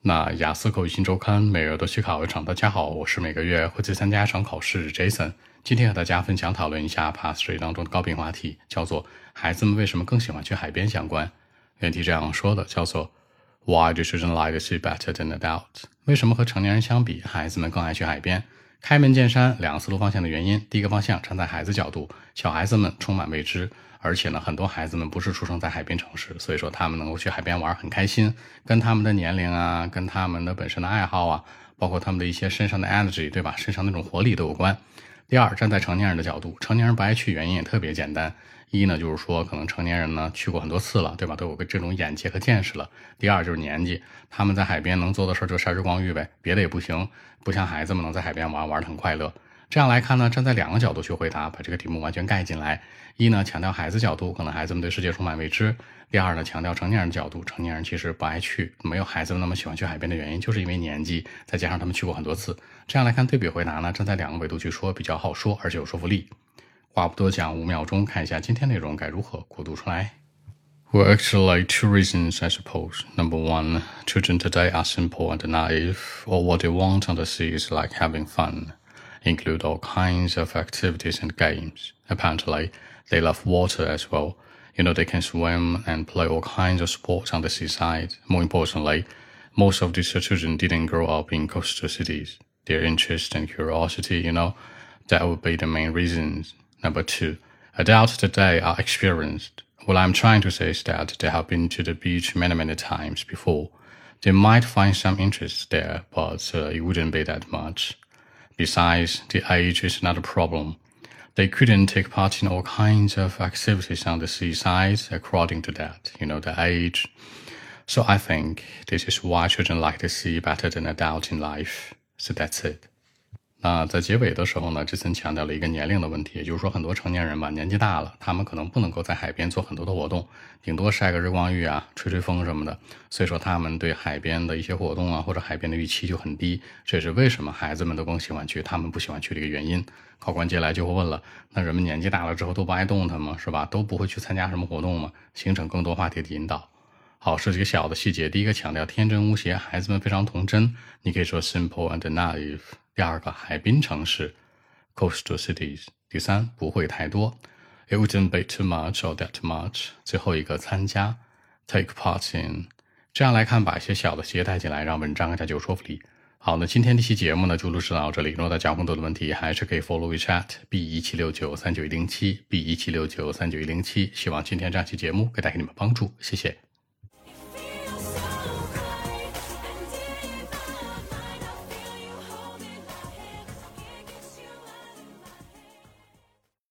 那雅思口语新周刊每月都去考一场。大家好，我是每个月会去参加一场考试 Jason。今天和大家分享讨论一下 Past 3当中的高频话题，叫做孩子们为什么更喜欢去海边相关。原题这样说的，叫做 Why do children like the sea better than adults？ 为什么和成年人相比，孩子们更爱去海边？开门见山，两个思路方向的原因。第一个方向，站在孩子角度，小孩子们充满未知，而且呢，很多孩子们不是出生在海边城市，所以说他们能够去海边玩很开心，跟他们的年龄啊，跟他们的本身的爱好啊，包括他们的一些身上的 energy， 对吧？身上那种活力都有关。第二，站在成年人的角度，成年人不爱去原因也特别简单。一呢，就是说可能成年人呢去过很多次了，对吧？都有个这种眼界和见识了。第二就是年纪，他们在海边能做的事就晒日光浴呗，别的也不行，不像孩子们能在海边玩得很快乐。这样来看呢，站在两个角度去回答，把这个题目完全盖进来。一呢，强调孩子角度，可能孩子们对世界充满未知。第二呢，强调成年人的角度，成年人其实不爱去，没有孩子们那么喜欢去海边的原因，就是因为年纪，再加上他们去过很多次。这样来看对比回答呢，站在两个维度去说比较好说，而且有说服力。话不多讲，5秒钟看一下今天内容该如何过渡出来。Well, actually, two reasons, I suppose. Number one, children today are simple and naive. All what they want on the sea is like having fun. Include all kinds of activities and games. Apparently, they love water as well. They can swim and play all kinds of sports on the seaside. More importantly, most of these children didn't grow up in coastal cities. Their interest and curiosity, that would be the main reasons. Number two, adults today are experienced. What I'm trying to say is that they have been to the beach many times before. They might find some interest there, but it wouldn't be that much. Besides, the age is not a problem. They couldn't take part in all kinds of activities on the seaside according to that, the age. So I think this is why children like the sea better than adults in life. So that's it. 那在结尾的时候呢，之前强调了一个年龄的问题，也就是说很多成年人吧，年纪大了，他们可能不能够在海边做很多的活动，顶多晒个日光浴啊，吹风什么的，所以说他们对海边的一些活动啊，或者海边的预期就很低，这也是为什么孩子们都更喜欢去，他们不喜欢去的一个原因。考官接下来就会问了，那人们年纪大了之后都不爱动弹吗？是吧？都不会去参加什么活动吗？形成更多话题的引导。好，是几个小的细节。第一个强调天真无邪，孩子们非常童真，你可以说 simple and naive。第二个，海滨城市 coastal cities。第三，不会太多 it wouldn't be too much or that much。最后一个，参加 take part in。这样来看，把一些小的细节带进来，让文章更加具有说服力。好，那今天这期节目呢就录制到这里。如果大家有更多的问题，还是可以 follow WeChat B1769391107 B1769391107。希望今天这期节目可以带给你们帮助，谢谢。